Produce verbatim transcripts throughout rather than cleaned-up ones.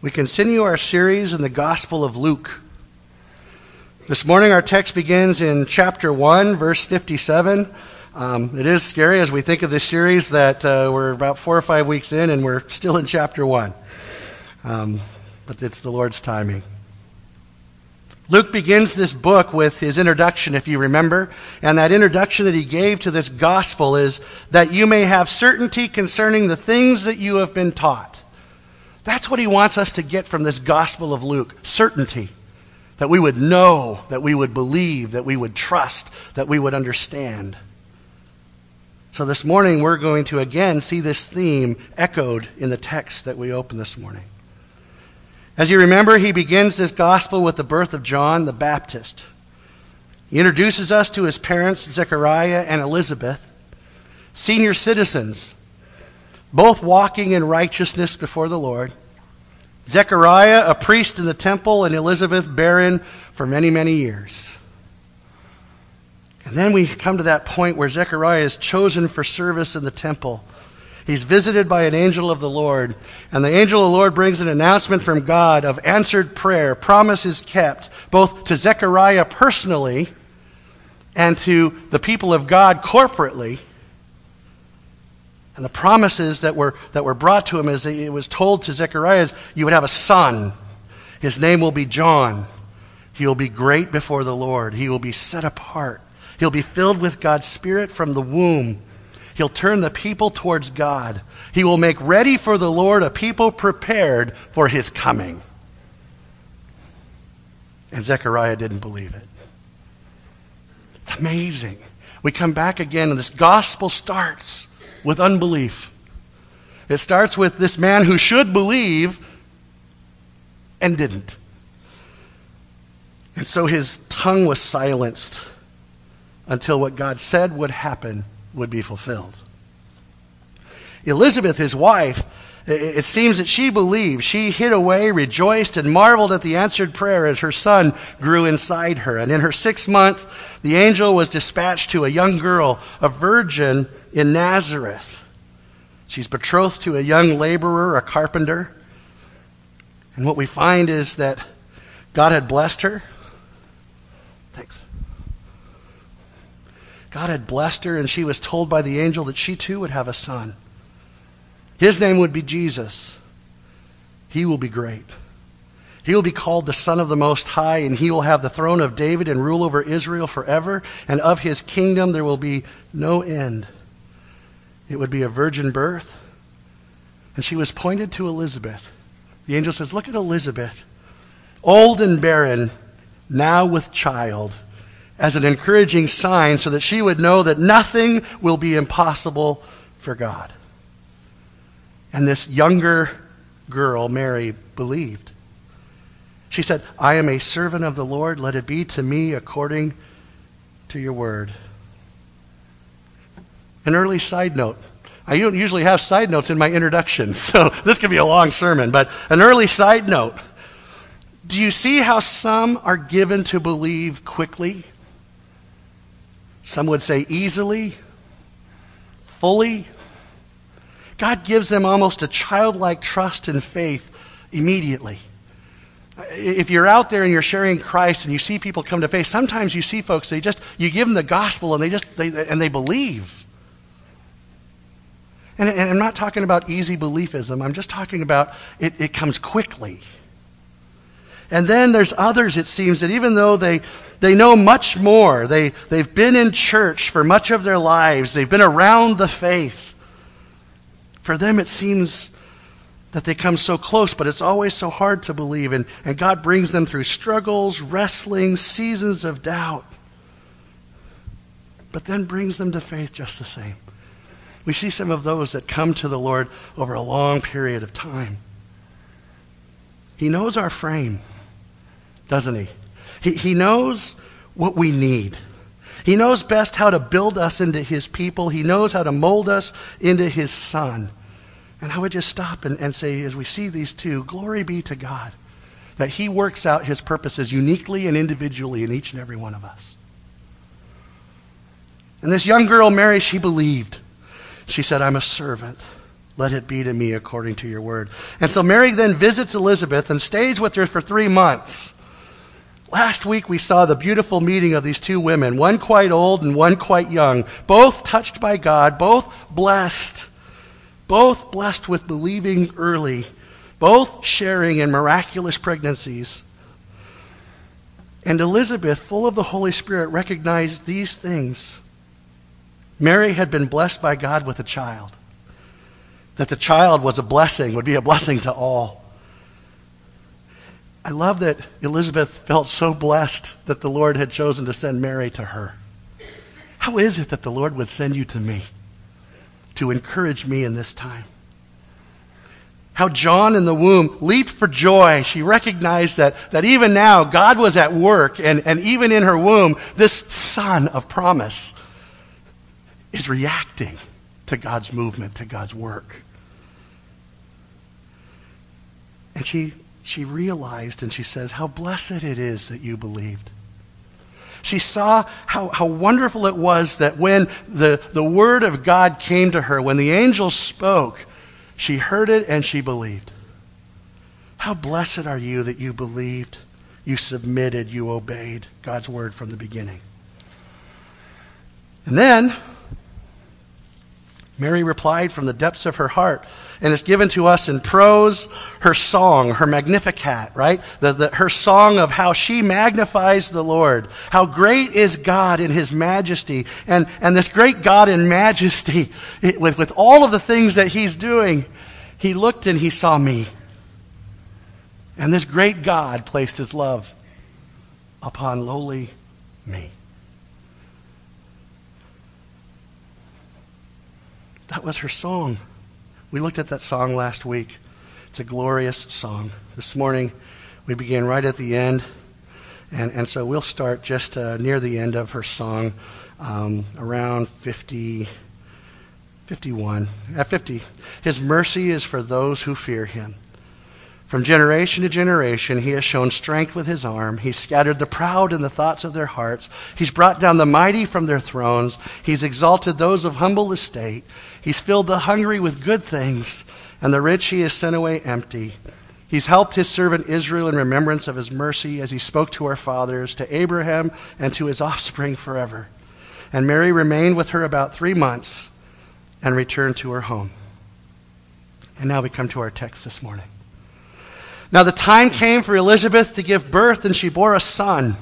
We continue our series in the Gospel of Luke. This morning our text begins in chapter one, verse fifty-seven. Um, it is scary as we think of this series that uh, we're about four or five weeks in and we're still in chapter one. Um, but it's the Lord's timing. Luke begins this book with his introduction, if you remember, and that introduction that he gave to this gospel is that you may have certainty concerning the things that you have been taught. That's what he wants us to get from this Gospel of Luke, certainty. That we would know, that we would believe, that we would trust, that we would understand. So this morning we're going to again see this theme echoed in the text that we opened this morning. As you remember, he begins this Gospel with the birth of John the Baptist. He introduces us to his parents, Zechariah and Elizabeth, senior citizens, both walking in righteousness before the Lord. Zechariah, a priest in the temple, and Elizabeth, barren for many, many years. And then we come to that point where Zechariah is chosen for service in the temple. He's visited by an angel of the Lord, and the angel of the Lord brings an announcement from God of answered prayer, promises kept, both to Zechariah personally and to the people of God corporately. And the promises that were that were brought to him as it was told to Zechariah is, you would have a son. His name will be John. He will be great before the Lord. He will be set apart. He'll be filled with God's Spirit from the womb. He'll turn the people towards God. He will make ready for the Lord a people prepared for his coming. And Zechariah didn't believe it. It's amazing. We come back again and this gospel starts with unbelief. It starts with this man who should believe and didn't. And so his tongue was silenced until what God said would happen would be fulfilled. Elizabeth, his wife, it seems that she believed. She hid away, rejoiced, and marveled at the answered prayer as her son grew inside her. And in her sixth month, the angel was dispatched to a young girl, a virgin in Nazareth. She's betrothed to a young laborer, a carpenter. And what we find is that God had blessed her. Thanks. God had blessed her, and she was told by the angel that she too would have a son. His name would be Jesus. He will be great. He will be called the Son of the Most High, and he will have the throne of David and rule over Israel forever, and of his kingdom there will be no end. It would be a virgin birth. And she was pointed to Elizabeth. The angel says, look at Elizabeth, old and barren, now with child, as an encouraging sign so that she would know that nothing will be impossible for God. And this younger girl, Mary, believed. She said, I am a servant of the Lord. Let it be to me according to your word. An early side note. I don't usually have side notes in my introduction, so this could be a long sermon, but an early side note. Do you see how some are given to believe quickly? Some would say easily, fully. God gives them almost a childlike trust and faith immediately. If you're out there and you're sharing Christ and you see people come to faith, sometimes you see folks, they just, you give them the gospel and they just, they, and they believe. And, and I'm not talking about easy beliefism. I'm just talking about it, it comes quickly. And then there's others, it seems, that even though they, they know much more, they, they've been in church for much of their lives, they've been around the faith, for them it seems that they come so close, but it's always so hard to believe. And, and God brings them through struggles, wrestling, seasons of doubt, but then brings them to faith just the same. We see some of those that come to the Lord over a long period of time. He knows our frame, doesn't he? He, he knows what we need. He knows best how to build us into his people. He knows how to mold us into his son. And I would just stop and, and say, as we see these two, glory be to God, that he works out his purposes uniquely and individually in each and every one of us. And this young girl, Mary, she believed. She said, I'm a servant. Let it be to me according to your word. And so Mary then visits Elizabeth and stays with her for three months. Last week we saw the beautiful meeting of these two women, one quite old and one quite young, both touched by God, both blessed, both blessed with believing early, both sharing in miraculous pregnancies. And Elizabeth, full of the Holy Spirit, recognized these things. Mary had been blessed by God with a child. That the child was a blessing, would be a blessing to all. I love that Elizabeth felt so blessed that the Lord had chosen to send Mary to her. How is it that the Lord would send you to me to encourage me in this time? How John in the womb leaped for joy. She recognized that, that even now God was at work, and, and even in her womb, this son of promise is reacting to God's movement, to God's work. And she, she realized, and she says, how blessed it is that you believed. She saw how, how wonderful it was that when the, the word of God came to her, when the angel spoke, she heard it and she believed. How blessed are you that you believed, you submitted, you obeyed God's word from the beginning. And then Mary replied from the depths of her heart, and it's given to us in prose, her song, her Magnificat, right? The, the, her song of how she magnifies the Lord. How great is God in his majesty. And, and this great God in majesty, it, with, with all of the things that he's doing, he looked and he saw me. And this great God placed his love upon lowly me. That was her song. We looked at that song last week. It's a glorious song. This morning, we began right at the end. And, and so we'll start just uh, near the end of her song, um, around fifty, fifty-one. At fifty. His mercy is for those who fear him. From generation to generation, he has shown strength with his arm. He's scattered the proud in the thoughts of their hearts. He's brought down the mighty from their thrones. He's exalted those of humble estate. He's filled the hungry with good things, and the rich he has sent away empty. He's helped his servant Israel in remembrance of his mercy as he spoke to our fathers, to Abraham, and to his offspring forever. And Mary remained with her about three months and returned to her home. And now we come to our text this morning. Now the time came for Elizabeth to give birth, and she bore a son.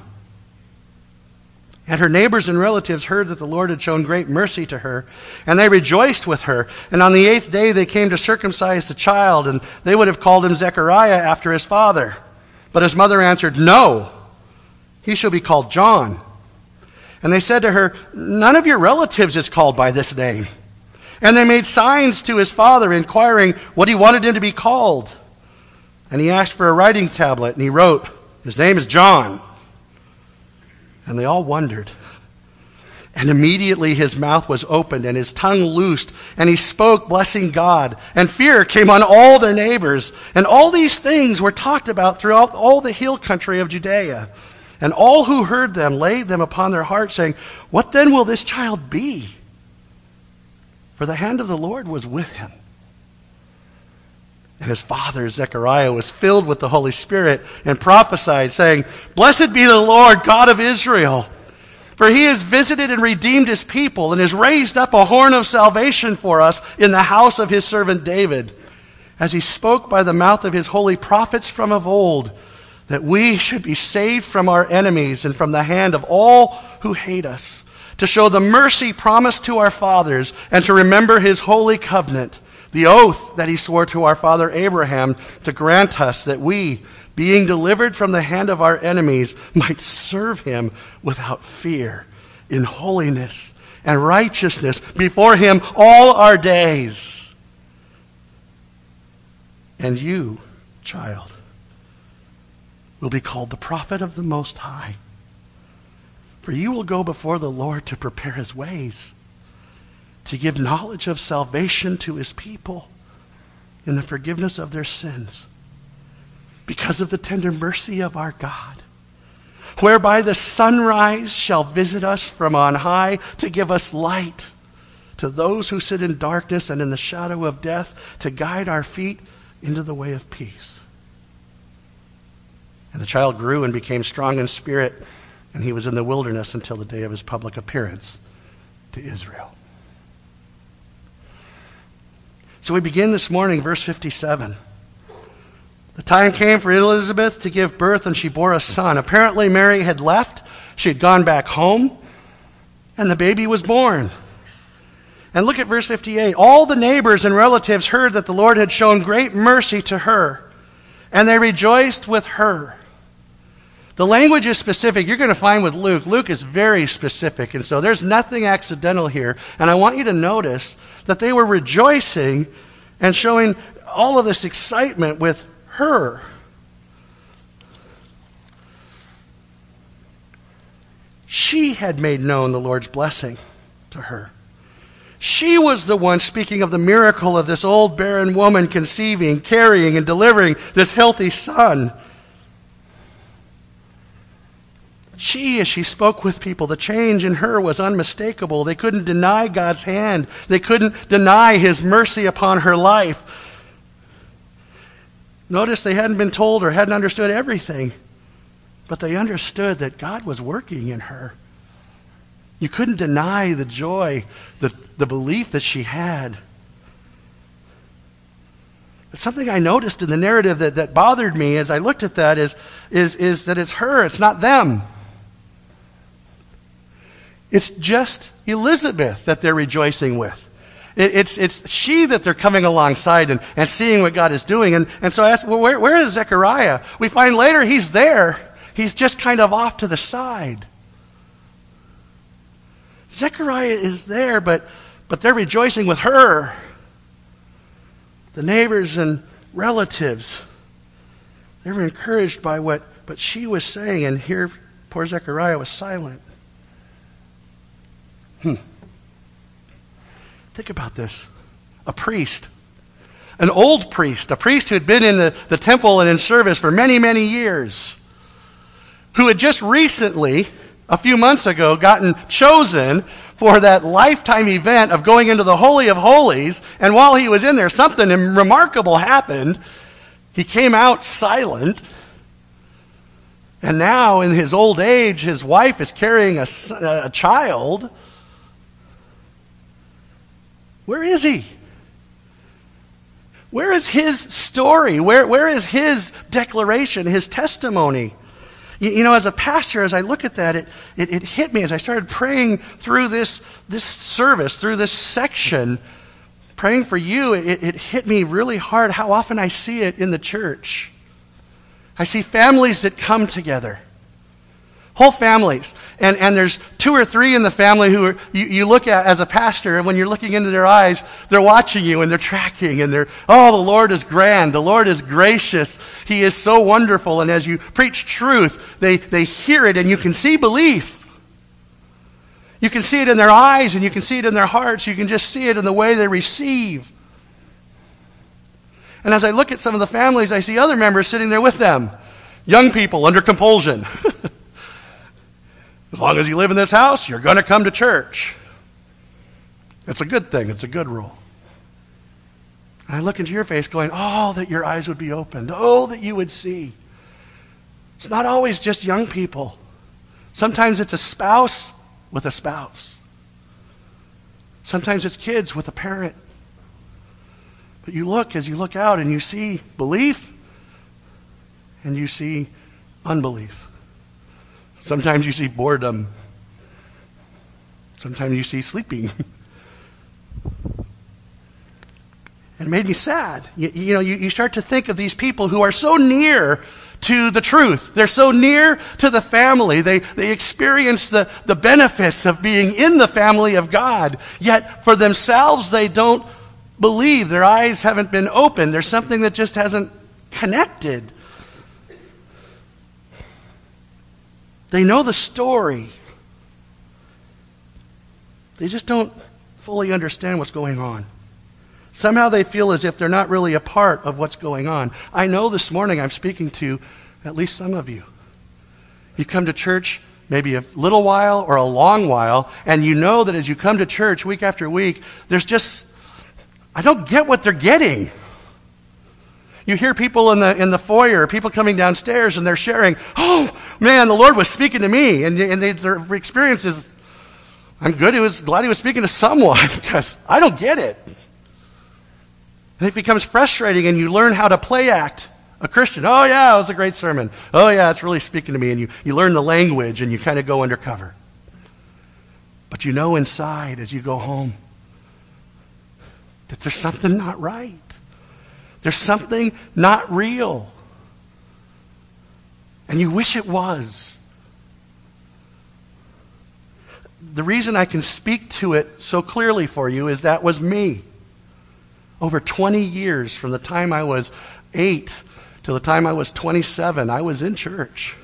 And her neighbors and relatives heard that the Lord had shown great mercy to her, and they rejoiced with her. And on the eighth day they came to circumcise the child, and they would have called him Zechariah after his father. But his mother answered, "No, he shall be called John." And they said to her, "None of your relatives is called by this name." And they made signs to his father, inquiring what he wanted him to be called. And he asked for a writing tablet, and he wrote, "His name is John." And they all wondered. And immediately his mouth was opened and his tongue loosed, and he spoke, blessing God. And fear came on all their neighbors. And all these things were talked about throughout all the hill country of Judea. And all who heard them laid them upon their hearts, saying, "What then will this child be?" For the hand of the Lord was with him. And his father, Zechariah, was filled with the Holy Spirit and prophesied, saying, "Blessed be the Lord, God of Israel, for he has visited and redeemed his people and has raised up a horn of salvation for us in the house of his servant David, as he spoke by the mouth of his holy prophets from of old, that we should be saved from our enemies and from the hand of all who hate us, to show the mercy promised to our fathers and to remember his holy covenant, the oath that he swore to our father Abraham, to grant us that we, being delivered from the hand of our enemies, might serve him without fear, in holiness and righteousness before him all our days. And you, child, will be called the prophet of the Most High, for you will go before the Lord to prepare his ways, to give knowledge of salvation to his people in the forgiveness of their sins, because of the tender mercy of our God, whereby the sunrise shall visit us from on high, to give us light, to those who sit in darkness and in the shadow of death, to guide our feet into the way of peace. And the child grew and became strong in spirit, and he was in the wilderness until the day of his public appearance to Israel. So we begin this morning, verse fifty-seven. The time came for Elizabeth to give birth, and she bore a son. Apparently Mary had left. She had gone back home, and the baby was born. And look at verse fifty-eight. All the neighbors and relatives heard that the Lord had shown great mercy to her, and they rejoiced with her. The language is specific. You're going to find with Luke, Luke is very specific, and so there's nothing accidental here. And I want you to notice that they were rejoicing and showing all of this excitement with her. She had made known the Lord's blessing to her. She was the one speaking of the miracle of this old barren woman conceiving, carrying, and delivering this healthy son. She, as she spoke with people, the change in her was unmistakable. They couldn't deny God's hand. They couldn't deny His mercy upon her life. Notice they hadn't been told or hadn't understood everything, but they understood that God was working in her. You couldn't deny the joy, the, the belief that she had. But something I noticed in the narrative that, that bothered me as I looked at that is, is, is that it's her, it's not them. It's just Elizabeth that they're rejoicing with. It, it's, it's she that they're coming alongside and, and seeing what God is doing. And, and so I asked, well, where, where is Zechariah? We find later he's there. He's just kind of off to the side. Zechariah is there, but, but they're rejoicing with her. The neighbors and relatives, they were encouraged by what, what she was saying, and here poor Zechariah was silent. Hmm. Think about this. A priest, an old priest, a priest who had been in the, the temple and in service for many, many years, who had just recently, a few months ago, gotten chosen for that lifetime event of going into the Holy of Holies, and while he was in there, something remarkable happened. He came out silent, and now in his old age, his wife is carrying a, a child. Where is he? Where is his story? Where, where is his declaration, his testimony? You, you know, as a pastor, as I look at that, it, it, it hit me as I started praying through this, this service, through this section, praying for you, it, it hit me really hard how often I see it in the church. I see families that come together. Whole families. And, and there's two or three in the family who are, you, you look at as a pastor, and when you're looking into their eyes, they're watching you and they're tracking and they're, oh, the Lord is grand. The Lord is gracious. He is so wonderful. And as you preach truth, they, they hear it and you can see belief. You can see it in their eyes and you can see it in their hearts. You can just see it in the way they receive. And as I look at some of the families, I see other members sitting there with them. Young people under compulsion. As long as you live in this house, you're going to come to church. It's a good thing. It's a good rule. And I look into your face going, oh, that your eyes would be opened. Oh, that you would see. It's not always just young people. Sometimes it's a spouse with a spouse. Sometimes it's kids with a parent. But you look as you look out and you see belief and you see unbelief. Sometimes you see boredom. Sometimes you see sleeping. And it made me sad. You, you know, you, you start to think of these people who are so near to the truth. They're so near to the family. They, they experience the, the benefits of being in the family of God. Yet for themselves, they don't believe. Their eyes haven't been opened. There's something that just hasn't connected. They know the story. They just don't fully understand what's going on. Somehow they feel as if they're not really a part of what's going on. I know this morning I'm speaking to at least some of you. You come to church maybe a little while or a long while, and you know that as you come to church week after week, there's just, I don't get what they're getting. You hear people in the in the foyer, people coming downstairs, and they're sharing, oh, man, the Lord was speaking to me. And, and they, their experience is, I'm good. He was glad he was speaking to someone because I don't get it. And it becomes frustrating, and you learn how to play act a Christian. Oh, yeah, it was a great sermon. Oh, yeah, it's really speaking to me. And you, you learn the language, and you kind of go undercover. But you know inside as you go home that there's something not right. There's something not real. And you wish it was. The reason I can speak to it so clearly for you is that was me. Over twenty years, from the time I was eight till the time I was twenty-seven, I was in church.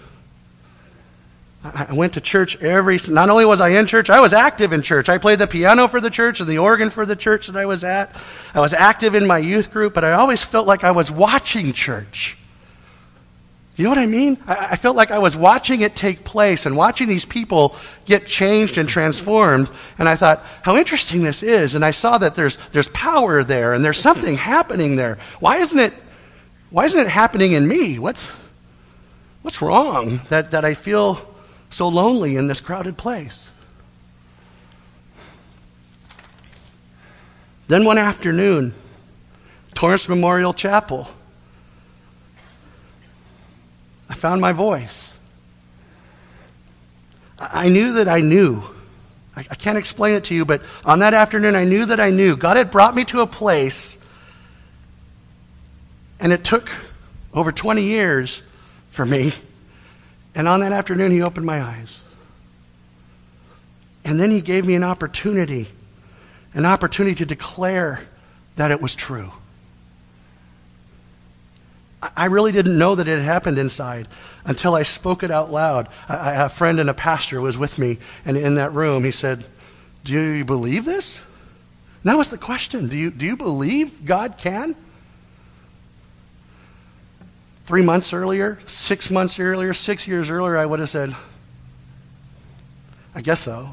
I went to church every, not only was I in church, I was active in church. I played the piano for the church and the organ for the church that I was at. I was active in my youth group, but I always felt like I was watching church. You know what I mean? I, I felt like I was watching it take place and watching these people get changed and transformed. And I thought, how interesting this is. And I saw that there's there's power there and there's something happening there. Why isn't it, why isn't it happening in me? What's, what's wrong that, that I feel so lonely in this crowded place? Then one afternoon, Torrance Memorial Chapel, I found my voice. I knew that I knew. I can't explain it to you, but on that afternoon I knew that I knew. God had brought me to a place, and it took over twenty years for me. And on that afternoon, he opened my eyes. And then he gave me an opportunity, an opportunity to declare that it was true. I really didn't know that it had happened inside until I spoke it out loud. I, a friend and a pastor was with me, and in that room, he said, do you believe this? And that was the question. Do you, do you believe God can? Three months earlier, six months earlier, six years earlier, I would have said, I guess so.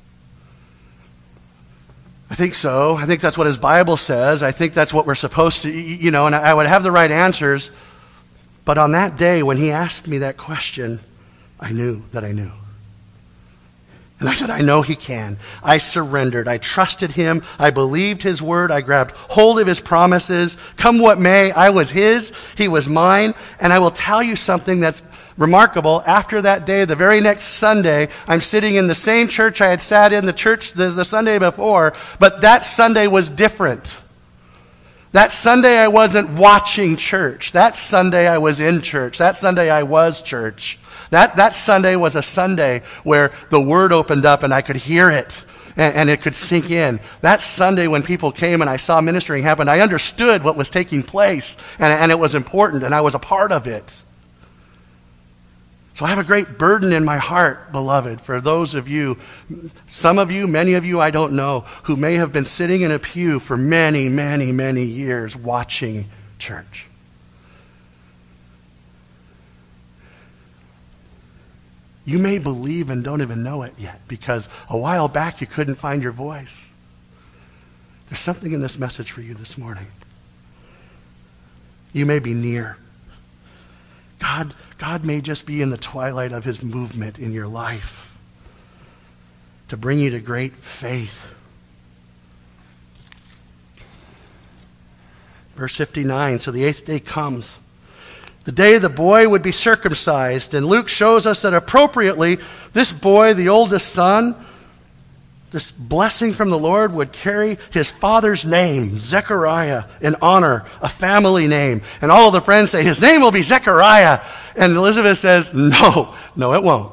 I think so. I think that's what his Bible says. I think that's what we're supposed to, you know, and I would have the right answers. But on that day when he asked me that question, I knew that I knew. And I said, I know he can. I surrendered. I trusted him. I believed his word. I grabbed hold of his promises. Come what may, I was his. He was mine. And I will tell you something that's remarkable. After that day, the very next Sunday, I'm sitting in the same church I had sat in the church the, the Sunday before, but that Sunday was different. That Sunday I wasn't watching church. That Sunday I was in church. That Sunday I was church. That, that Sunday was a Sunday where the word opened up and I could hear it and, and it could sink in. That Sunday when people came and I saw ministering happen, I understood what was taking place and, and it was important and I was a part of it. So I have a great burden in my heart, beloved, for those of you, some of you, many of you I don't know, who may have been sitting in a pew for many, many, many years watching church. You may believe and don't even know it yet because a while back you couldn't find your voice. There's something in this message for you this morning. You may be near. God, God may just be in the twilight of his movement in your life to bring you to great faith. Verse fifty-nine, so the eighth day comes. The day the boy would be circumcised. And Luke shows us that appropriately, this boy, the oldest son, this blessing from the Lord, would carry his father's name, Zechariah, in honor, a family name. And all of the friends say, his name will be Zechariah. And Elizabeth says, no, no, it won't.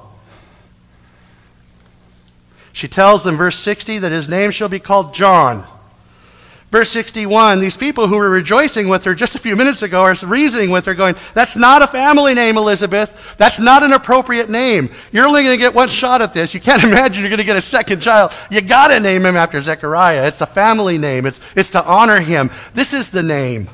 She tells them, verse sixty, that his name shall be called John. Verse sixty-one, these people who were rejoicing with her just a few minutes ago are reasoning with her going, that's not a family name, Elizabeth. That's not an appropriate name. You're only going to get one shot at this. You can't imagine you're going to get a second child. You got to name him after Zechariah. It's a family name. It's, it's to honor him. This is the name.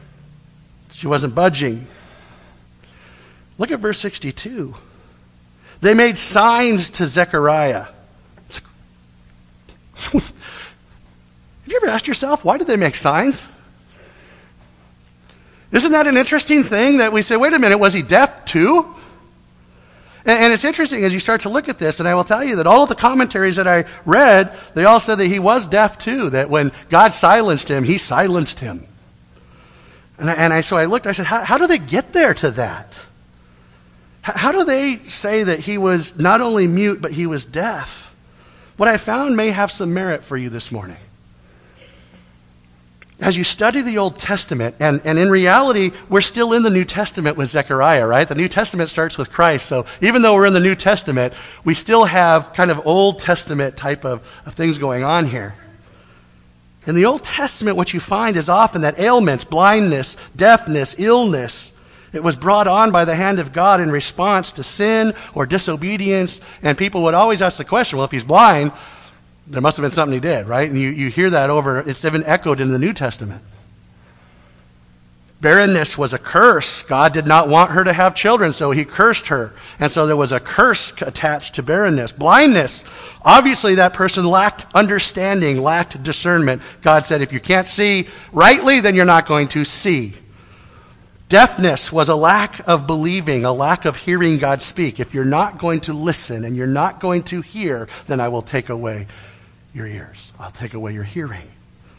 She wasn't budging. Look at verse sixty-two. They made signs to Zechariah. Have you ever asked yourself, why did they make signs? Isn't that an interesting thing that we say, wait a minute, was he deaf too? And, and it's interesting as you start to look at this, and I will tell you that all of the commentaries that I read, they all said that he was deaf too, that when God silenced him, he silenced him. And I, and I so I looked, I said, how, how do they get there to that? How, how do they say that he was not only mute, but he was deaf? What I found may have some merit for you this morning. As you study the Old Testament, and, and in reality, we're still in the New Testament with Zechariah, right? The New Testament starts with Christ, so even though we're in the New Testament, we still have kind of Old Testament type of, of things going on here. In the Old Testament, what you find is often that ailments, blindness, deafness, illness, it was brought on by the hand of God in response to sin or disobedience, and people would always ask the question, well, if he's blind, there must have been something he did, right? And you, you hear that over, it's even echoed in the New Testament. Barrenness was a curse. God did not want her to have children, so he cursed her. And so there was a curse attached to barrenness. Blindness, obviously that person lacked understanding, lacked discernment. God said, if you can't see rightly, then you're not going to see. Deafness was a lack of believing, a lack of hearing God speak. If you're not going to listen and you're not going to hear, then I will take away your ears. I'll take away your hearing.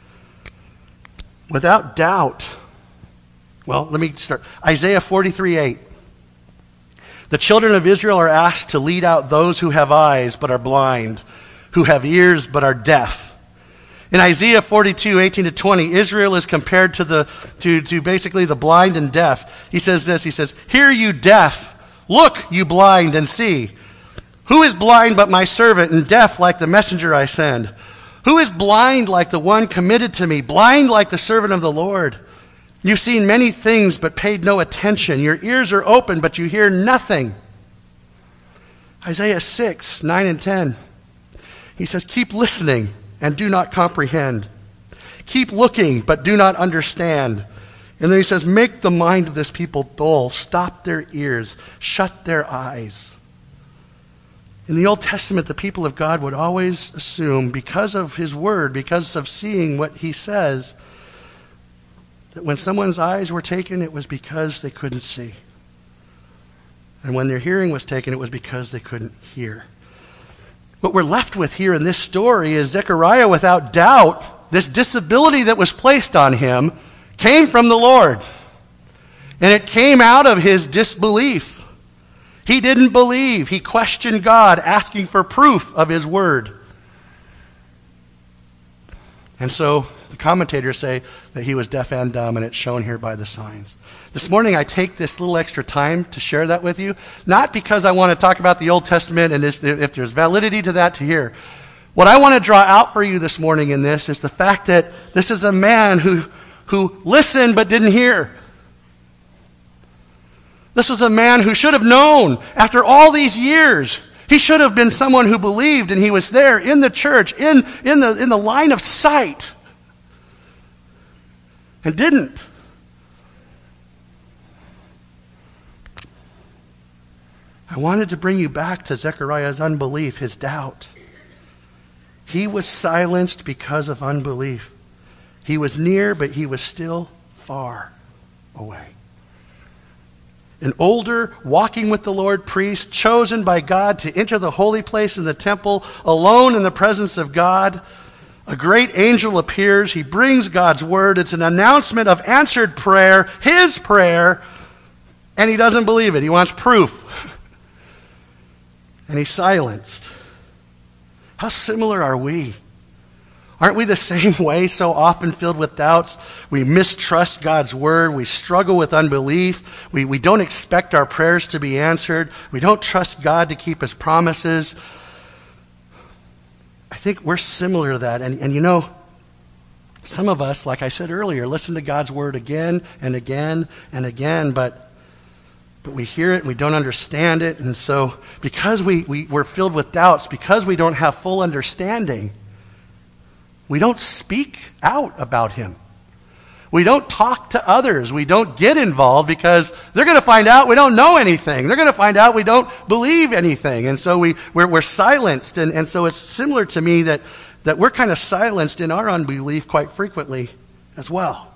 Without doubt, well, let me start. Isaiah forty-three eight. The children of Israel are asked to lead out those who have eyes but are blind, who have ears but are deaf. In Isaiah forty-two eighteen to twenty, Israel is compared to the to, to basically the blind and deaf. He says this, he says, hear you deaf, look you blind and see. Who is blind but my servant, and deaf like the messenger I send? Who is blind like the one committed to me, blind like the servant of the Lord? You've seen many things but paid no attention. Your ears are open but you hear nothing. Isaiah six nine and ten. He says, keep listening and do not comprehend. Keep looking but do not understand. And then he says, make the mind of this people dull. Stop their ears. Shut their eyes. In the Old Testament, the people of God would always assume, because of his word, because of seeing what he says, that when someone's eyes were taken, it was because they couldn't see. And when their hearing was taken, it was because they couldn't hear. What we're left with here in this story is Zechariah, without doubt, this disability that was placed on him came from the Lord. And it came out of his disbelief. He didn't believe. He questioned God, asking for proof of his word. And so the commentators say that he was deaf and dumb, and it's shown here by the signs. This morning I take this little extra time to share that with you, not because I want to talk about the Old Testament and if there's validity to that to hear. What I want to draw out for you this morning in this is the fact that this is a man who, who listened but didn't hear. This was a man who should have known after all these years. He should have been someone who believed, and he was there in the church, in, in, the, in the line of sight, and didn't. I wanted to bring you back to Zechariah's unbelief, his doubt. He was silenced because of unbelief. He was near, but he was still far away. An older, walking with the Lord priest, chosen by God to enter the holy place in the temple, alone in the presence of God. A great angel appears. He brings God's word. It's an announcement of answered prayer, his prayer, and he doesn't believe it. He wants proof. And he's silenced. How similar are we? Aren't we the same way, so often filled with doubts? We mistrust God's word. We struggle with unbelief. We, we don't expect our prayers to be answered. We don't trust God to keep his promises. I think we're similar to that. And, and you know, some of us, like I said earlier, listen to God's word again and again and again, but, but we hear it and we don't understand it. And so because we, we, we're filled with doubts, because we don't have full understanding, we don't speak out about him. We don't talk to others. We don't get involved because they're going to find out we don't know anything. They're going to find out we don't believe anything. And so we, we're, we're silenced. And, and so it's similar to me that, that we're kind of silenced in our unbelief quite frequently as well.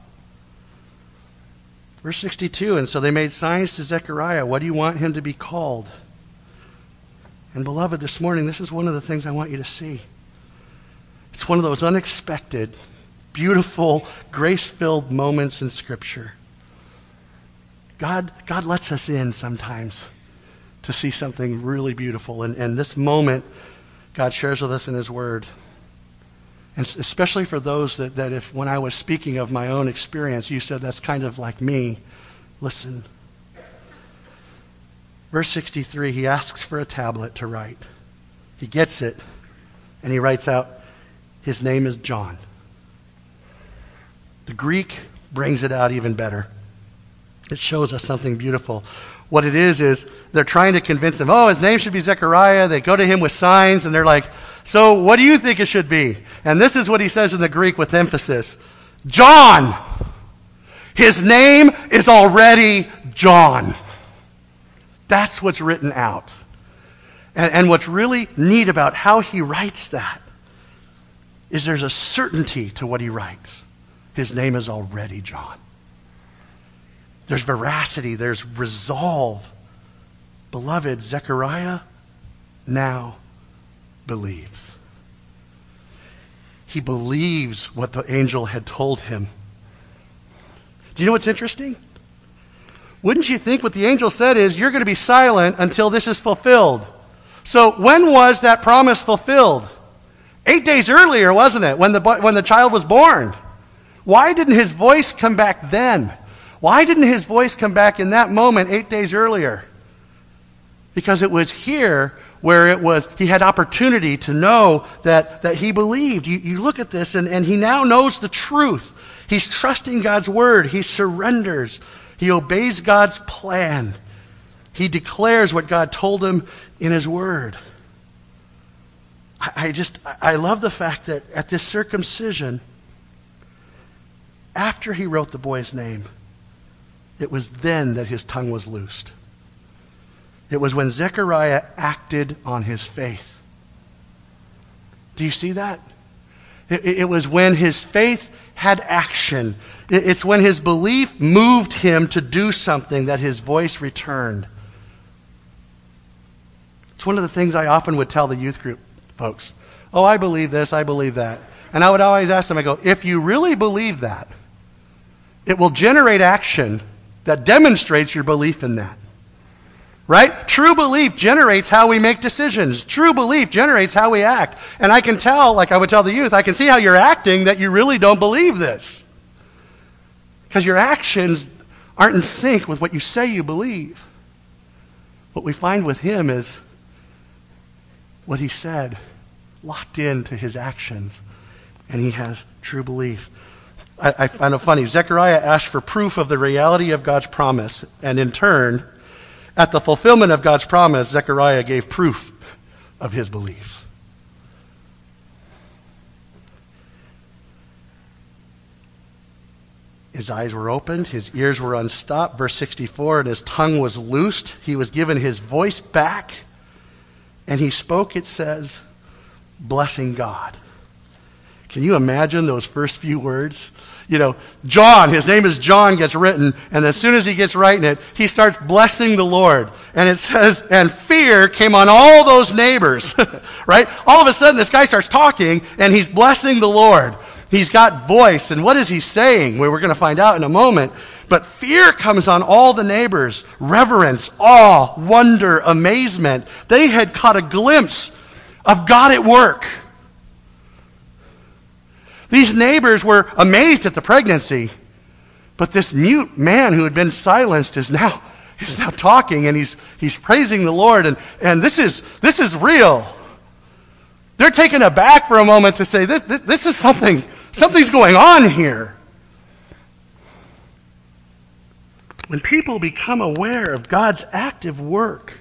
Verse sixty-two, and so they made signs to Zechariah. What do you want him to be called? And beloved, this morning, this is one of the things I want you to see. It's one of those unexpected, beautiful, grace-filled moments in Scripture. God, God lets us in sometimes to see something really beautiful. And, and this moment, God shares with us in His Word. And especially for those that, that if when I was speaking of my own experience, you said that's kind of like me, listen. Verse sixty-three, he asks for a tablet to write. He gets it, and he writes out, his name is John. The Greek brings it out even better. It shows us something beautiful. What it is, is they're trying to convince him, oh, his name should be Zechariah. They go to him with signs, and they're like, so what do you think it should be? And this is what he says in the Greek with emphasis. John! His name is already John. That's what's written out. And, and what's really neat about how he writes that is there's a certainty to what he writes. His name is already John. There's veracity, there's resolve. Beloved, Zechariah now believes. He believes what the angel had told him. Do you know what's interesting? Wouldn't you think what the angel said is, you're going to be silent until this is fulfilled? So when was that promise fulfilled? Eight days earlier, wasn't it, when the, when the child was born? Why didn't his voice come back then? Why didn't his voice come back in that moment eight days earlier? Because it was here where it was, he had opportunity to know that, that he believed. You, you look at this, and, and he now knows the truth. He's trusting God's word. He surrenders. He obeys God's plan. He declares what God told him in his word. I, I just, I love the fact that at this circumcision, after he wrote the boy's name, it was then that his tongue was loosed. It was when Zechariah acted on his faith. Do you see that? It, it was when his faith had action. It, it's when his belief moved him to do something that his voice returned. It's one of the things I often would tell the youth group folks. Oh, I believe this, I believe that. And I would always ask them, I go, if you really believe that, it will generate action that demonstrates your belief in that. Right? True belief generates how we make decisions. True belief generates how we act. And I can tell, like I would tell the youth, I can see how you're acting that you really don't believe this. Because your actions aren't in sync with what you say you believe. What we find with him is what he said locked into his actions. And he has true belief. I, I find it funny. Zechariah asked for proof of the reality of God's promise. And in turn, at the fulfillment of God's promise, Zechariah gave proof of his belief. His eyes were opened, his ears were unstopped, verse sixty-four, and his tongue was loosed. He was given his voice back, and he spoke, it says, blessing God. Can you imagine those first few words? You know, John, his name is John, gets written, and as soon as he gets writing it, he starts blessing the Lord. And it says, and fear came on all those neighbors, right? All of a sudden, this guy starts talking, and he's blessing the Lord. He's got voice, and what is he saying? Well, we're going to find out in a moment. But fear comes on all the neighbors. Reverence, awe, wonder, amazement. They had caught a glimpse of God at work. These neighbors were amazed at the pregnancy, but this mute man who had been silenced is now is now talking, and he's he's praising the Lord, and, and this is this is real. They're taken aback for a moment to say this, this this is something something's going on here. When people become aware of God's active work,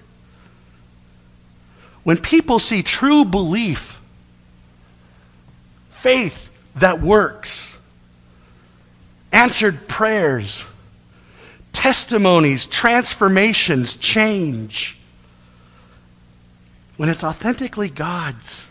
when people see true belief, faith that works, answered prayers, testimonies, transformations, change. When it's authentically God's,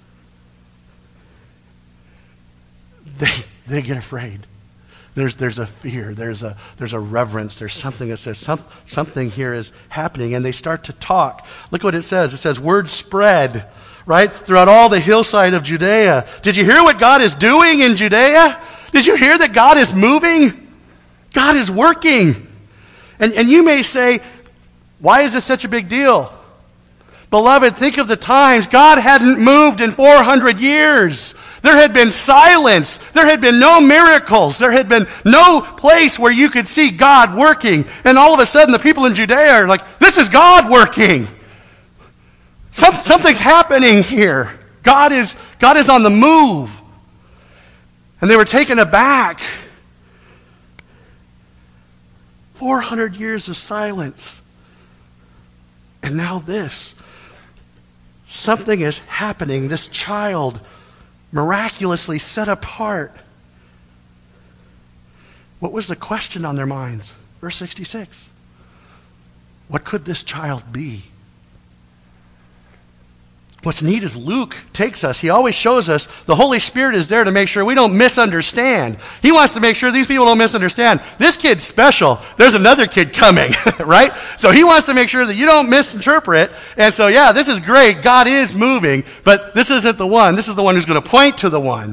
they they get afraid. There's there's a fear, there's a there's a reverence, there's something that says some, something here is happening, and they start to talk. Look what it says. It says word spread, right, throughout all the hillside of Judea. Did you hear what God is doing in Judea? Did you hear that God is moving? God is working. And and you may say, why is this such a big deal? Beloved, think of the times God hadn't moved in four hundred years. There had been silence. There had been no miracles. There had been no place where you could see God working. And all of a sudden the people in Judea are like, this is God working. Some, something's happening here. God is, God is on the move. And they were taken aback. four hundred years of silence. And now this. Something is happening. This child, miraculously set apart. What was the question on their minds? Verse sixty-six. What could this child be? What's neat is Luke takes us. He always shows us the Holy Spirit is there to make sure we don't misunderstand. He wants to make sure these people don't misunderstand. This kid's special. There's another kid coming, right? So he wants to make sure that you don't misinterpret. And so, yeah, this is great. God is moving, but this isn't the one. This is the one who's going to point to the one.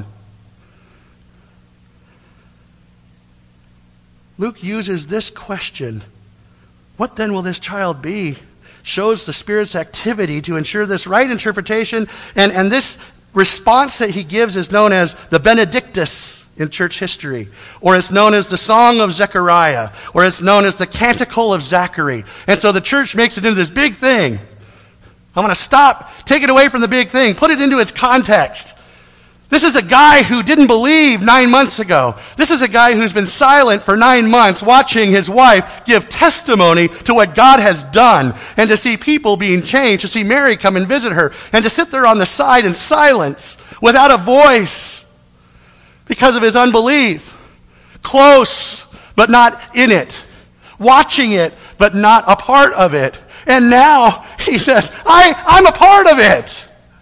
Luke uses this question, what then will this child be? Shows the Spirit's activity to ensure this right interpretation. And, and this response that he gives is known as the Benedictus in church history. Or it's known as the Song of Zechariah. Or it's known as the Canticle of Zachary. And so the church makes it into this big thing. I'm going to stop, take it away from the big thing, put it into its context. This is a guy who didn't believe nine months ago. This is a guy who's been silent for nine months watching his wife give testimony to what God has done, and to see people being changed, to see Mary come and visit her, and to sit there on the side in silence without a voice because of his unbelief. Close, but not in it. Watching it, but not a part of it. And now he says, I, I'm a part of it.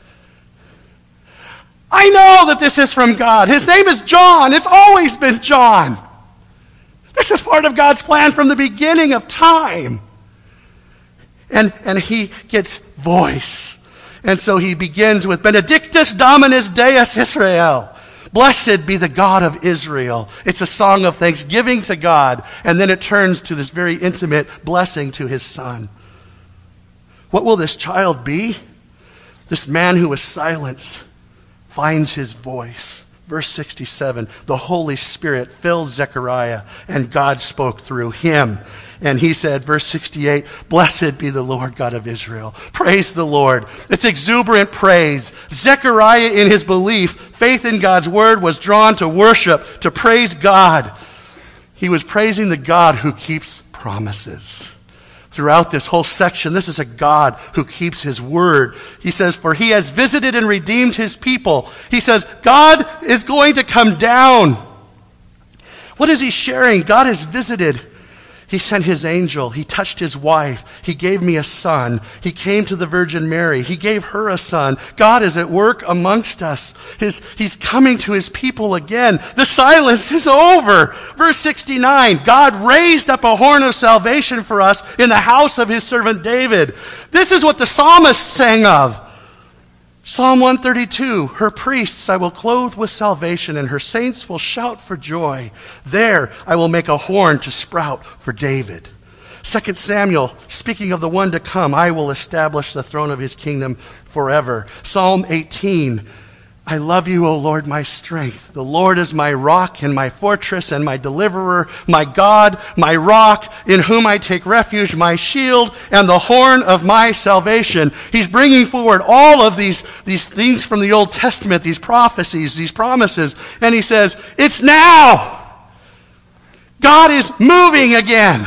I know that this is from God. His name is John. It's always been John. This is part of God's plan from the beginning of time. And, and he gets voice. And so he begins with Benedictus Dominus Deus Israel. Blessed be the God of Israel. It's a song of thanksgiving to God. And then it turns to this very intimate blessing to his son. What will this child be? This man who was silenced finds his voice. Verse sixty-seven, the Holy Spirit filled Zechariah, and God spoke through him. And he said, verse sixty-eight, blessed be the Lord God of Israel. Praise the Lord. It's exuberant praise. Zechariah, in his belief, faith in God's word, was drawn to worship, to praise God. He was praising the God who keeps promises. Throughout this whole section, this is a God who keeps his word. He says, for he has visited and redeemed his people. He says, God is going to come down. What is he sharing? God has visited. He sent his angel. He touched his wife. He gave me a son. He came to the Virgin Mary. He gave her a son. God is at work amongst us. His, he's coming to his people again. The silence is over. Verse sixty-nine, God raised up a horn of salvation for us in the house of his servant David. This is what the psalmist sang of. Psalm one thirty-two, her priests I will clothe with salvation, and her saints will shout for joy. There I will make a horn to sprout for David. Second Samuel, speaking of the one to come, I will establish the throne of his kingdom forever. Psalm eighteen, I love you, O Lord, my strength. The Lord is my rock and my fortress and my deliverer, my God, my rock, in whom I take refuge, my shield and the horn of my salvation. He's bringing forward all of these, these things from the Old Testament, these prophecies, these promises, and he says, it's now. God is moving again.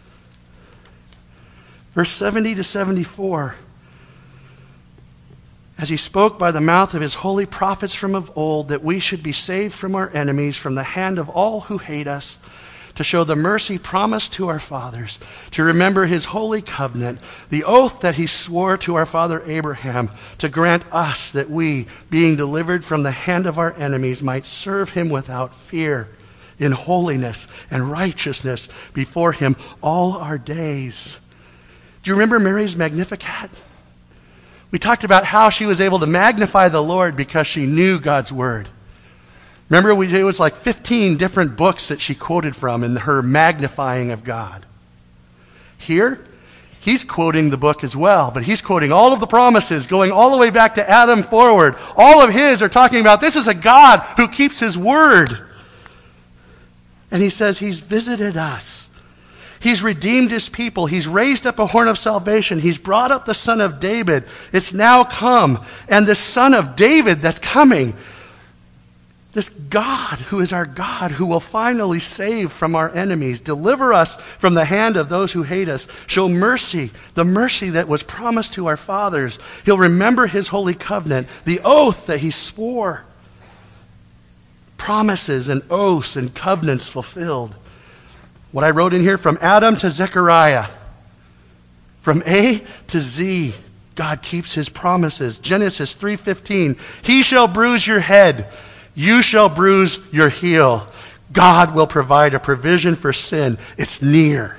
Verse seventy to seventy-four. as he spoke by the mouth of his holy prophets from of old, that we should be saved from our enemies, from the hand of all who hate us, to show the mercy promised to our fathers, to remember his holy covenant, the oath that he swore to our father Abraham, to grant us that we, being delivered from the hand of our enemies, might serve him without fear, in holiness and righteousness before him all our days. Do you remember Mary's Magnificat? We talked about how she was able to magnify the Lord because she knew God's word. Remember, we, it was like fifteen different books that she quoted from in her magnifying of God. Here, he's quoting the book as well, but he's quoting all of the promises going all the way back to Adam forward. All of his are talking about this is a God who keeps his word. And he says he's visited us. He's redeemed his people. He's raised up a horn of salvation. He's brought up the Son of David. It's now come. And the Son of David that's coming, this God who is our God, who will finally save from our enemies, deliver us from the hand of those who hate us, show mercy, the mercy that was promised to our fathers. He'll remember his holy covenant, the oath that he swore. Promises and oaths and covenants fulfilled. What I wrote in here, from Adam to Zechariah, from A to Z, God keeps his promises. Genesis three fifteen, he shall bruise your head, you shall bruise your heel. God will provide a provision for sin. It's near.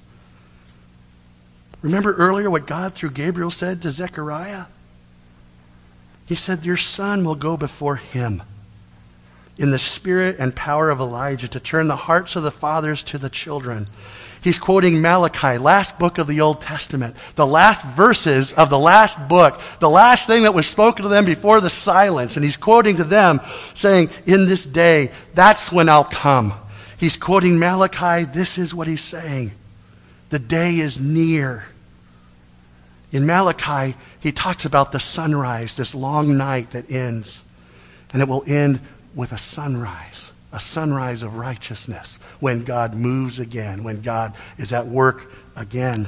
Remember earlier what God through Gabriel said to Zechariah? He said, your son will go before him in the spirit and power of Elijah, to turn the hearts of the fathers to the children. He's quoting Malachi, last book of the Old Testament, the last verses of the last book, the last thing that was spoken to them before the silence. And he's quoting to them, saying, in this day, that's when I'll come. He's quoting Malachi. This is what he's saying. The day is near. In Malachi, he talks about the sunrise, this long night that ends. And it will end with a sunrise, a sunrise of righteousness, when God moves again, when God is at work again.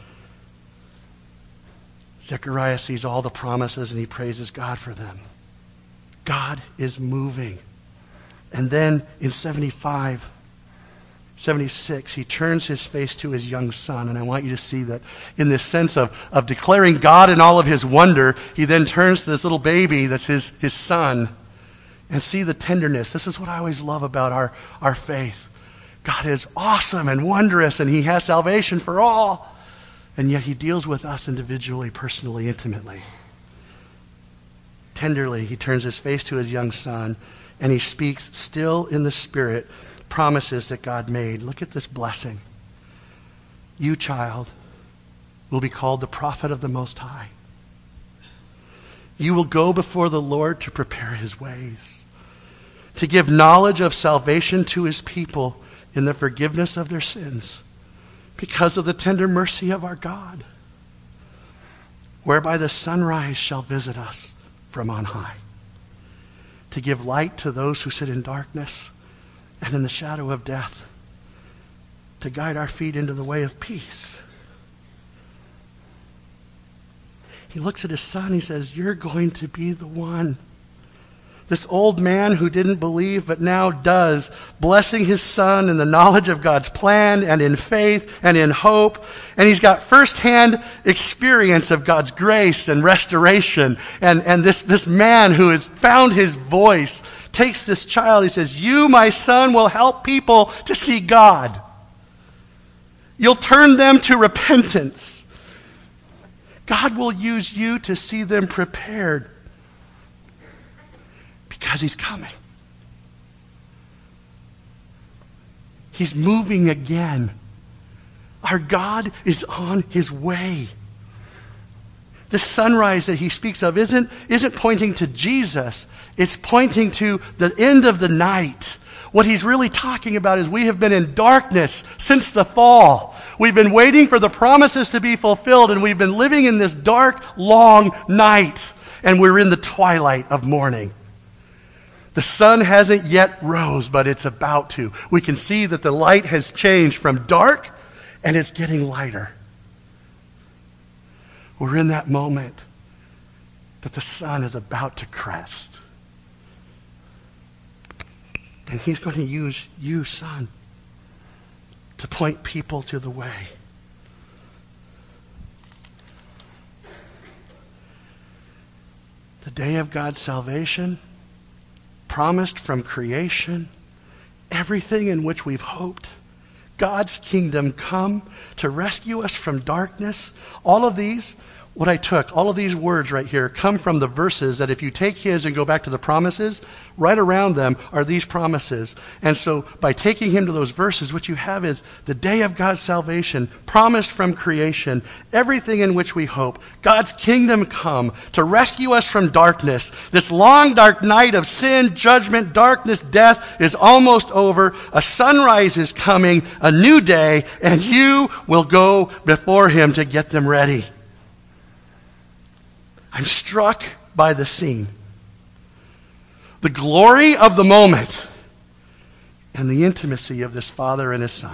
Zechariah sees all the promises and he praises God for them. God is moving. And then in seventy-five, seventy-six, he turns his face to his young son. And I want you to see that in this sense of, of declaring God in all of his wonder, he then turns to this little baby that's his, his son. And see the tenderness. This is what I always love about our, our faith. God is awesome and wondrous, and he has salvation for all. And yet he deals with us individually, personally, intimately. Tenderly, he turns his face to his young son, and he speaks still in the Spirit promises that God made. Look at this blessing. You, child, will be called the prophet of the Most High. You will go before the Lord to prepare his ways, to give knowledge of salvation to his people in the forgiveness of their sins, because of the tender mercy of our God, whereby the sunrise shall visit us from on high, to give light to those who sit in darkness and in the shadow of death, to guide our feet into the way of peace. He looks at his son, he says, you're going to be the one. This old man who didn't believe but now does, blessing his son in the knowledge of God's plan and in faith and in hope. And he's got firsthand experience of God's grace and restoration. And, and this, this man who has found his voice takes this child, he says, you, my son, will help people to see God. You'll turn them to repentance. God will use you to see them prepared because he's coming. He's moving again. Our God is on his way. The sunrise that he speaks of isn't, isn't pointing to Jesus. It's pointing to the end of the night. What he's really talking about is we have been in darkness since the fall. We've been waiting for the promises to be fulfilled, and we've been living in this dark, long night, and we're in the twilight of morning. The sun hasn't yet rose, but it's about to. We can see that the light has changed from dark, and it's getting lighter. We're in that moment. that the sun is about to crest. And he's going to use you, son, to point people to the way. The day of God's salvation, promised from creation, everything in which we've hoped, God's kingdom come to rescue us from darkness. All of these, what I took, all of these words right here come from the verses that if you take his and go back to the promises, right around them are these promises. And so by taking him to those verses, what you have is the day of God's salvation, promised from creation, everything in which we hope, God's kingdom come to rescue us from darkness. This long dark night of sin, judgment, darkness, death is almost over. A sunrise is coming, a new day, and you will go before him to get them ready. I'm struck by the scene. The glory of the moment and the intimacy of this father and his son.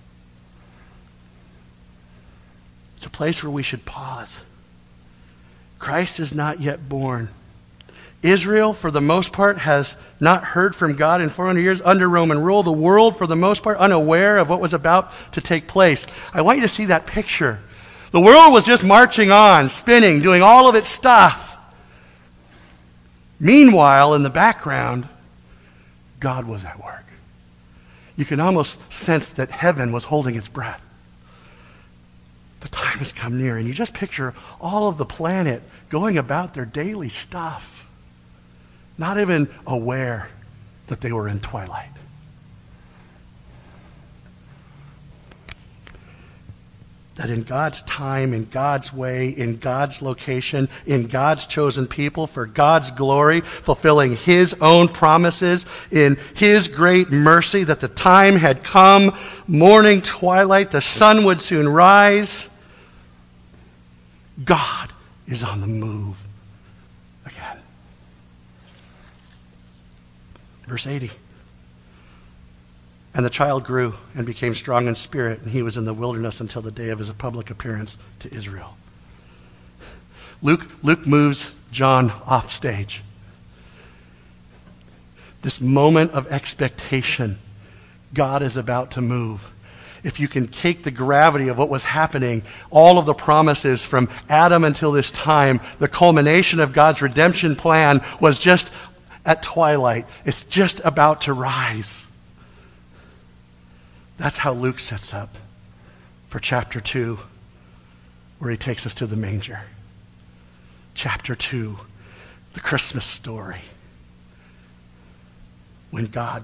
It's a place where we should pause. Christ is not yet born. Israel, for the most part, has not heard from God in four hundred years under Roman rule. The world, for the most part, unaware of what was about to take place. I want you to see that picture. The world was just marching on, spinning, doing all of its stuff. Meanwhile, in the background, God was at work. You can almost sense that heaven was holding its breath. The time has come near, and you just picture all of the planet going about their daily stuff, not even aware that they were in twilight. That in God's time, in God's way, in God's location, in God's chosen people, for God's glory, fulfilling his own promises, in his great mercy, that the time had come, morning, twilight, the sun would soon rise. God is on the move again. Verse eighty. And the child grew and became strong in spirit, and he was in the wilderness until the day of his public appearance to Israel. Luke, Luke moves John off stage. This moment of expectation, God is about to move. If you can take the gravity of what was happening, all of the promises from Adam until this time, the culmination of God's redemption plan was just at twilight. It's just about to rise. That's how Luke sets up for chapter two, where he takes us to the manger. Chapter two, the Christmas story, when God